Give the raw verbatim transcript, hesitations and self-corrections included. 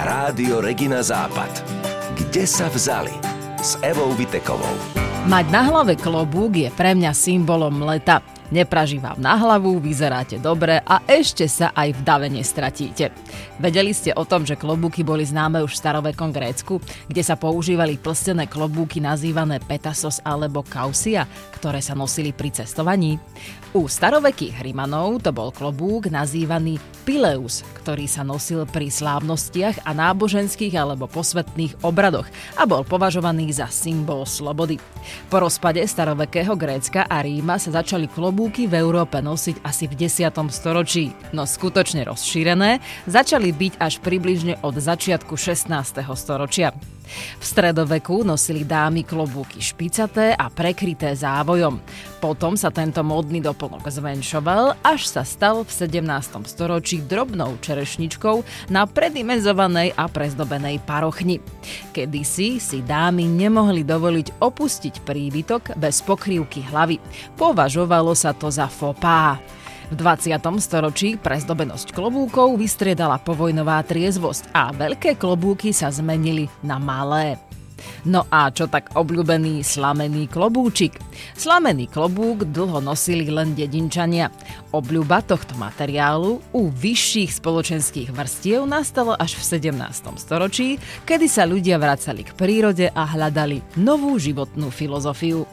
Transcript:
Rádio Regina Západ. Kde sa vzali? S Evou Vitekovou. Mať na hlave klobúk je pre mňa symbolom leta. Nepraží vám na hlavu, vyzeráte dobre a ešte sa aj v dave nestratíte. Vedeli ste o tom, že klobúky boli známe už v starovekom Grécku, kde sa používali plstené klobúky nazývané petasos alebo kausia, ktoré sa nosili pri cestovaní? U starovekých Rimanov to bol klobúk nazývaný pileus, ktorý sa nosil pri slávnostiach a náboženských alebo posvätných obradoch a bol považovaný za symbol slobody. Po rozpade starovekého Grécka a Ríma sa začali klobúky v Európe nosiť asi v desiatom storočí, no skutočne rozšírené začali byť až približne od začiatku šestnásteho storočia. V stredoveku nosili dámy klobúky špicaté a prekryté závojom. Potom sa tento módny doplnok zmenšoval, až sa stal v sedemnástom storočí drobnou čerešničkou na predimenzovanej a prezdobenej parochni. Kedysi si dámy nemohli dovoliť opustiť príbytok bez pokrývky hlavy. Považovalo sa to za faux pas. V dvadsiatom storočí prezdobenosť klobúkov vystriedala povojnová triezvosť a veľké klobúky sa zmenili na malé. No a čo tak obľúbený slamený klobúčik? Slamený klobúk dlho nosili len dedinčania. Obľúba tohto materiálu u vyšších spoločenských vrstiev nastala až v sedemnástom storočí, kedy sa ľudia vracali k prírode a hľadali novú životnú filozofiu.